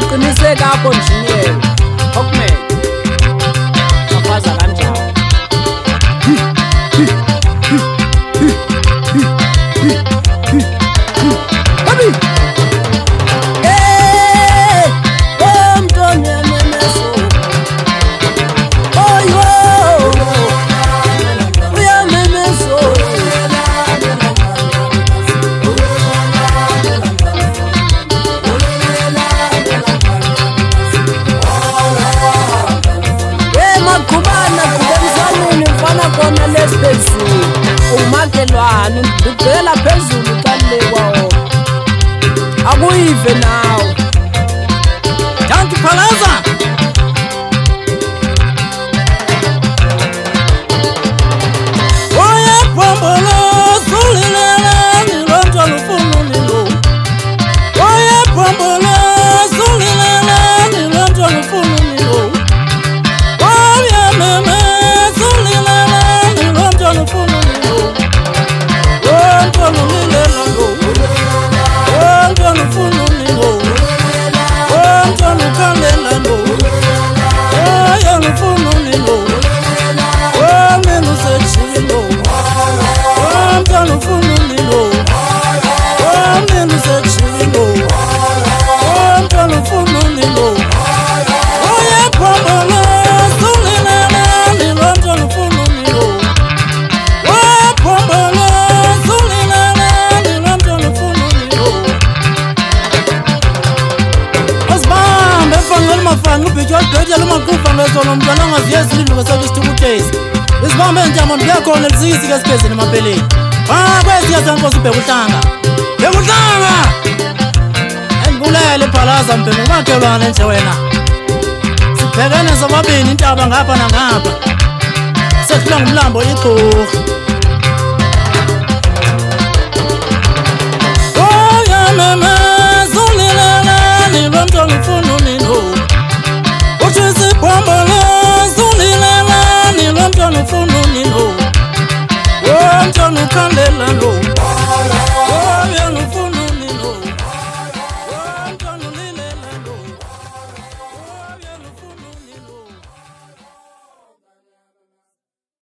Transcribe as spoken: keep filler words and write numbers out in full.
qiniseka apho njiniyela okumele afaza kanjani. Umakelwane ngicela phezulu kalekwa akuyive nawe Danki Phalaza Oye pombolo sulilela nilonto lufuno nilo Oye pombolo sulilela nilonto lufuno nilo Oye meme sulilela nilonto lufuno nilo Isibambe njamon kuyakhona elizikisi ke sibhezeni emapeleni. Ah kwesiya sankosi ubheka uhlanga. Bheka uhlanga. Engibulele Phalaza mbheka umakhelwane nje wena. Sibhekene sobabini intaba ngapha nangapha. Sehlwa ngumlambo igqoqa. Oh ya mama zulilela ni lomto ngifuna nino. Uthi sibhombolo zulilela ni lomto ngifuna nino. Oh mntwana ukhandela lo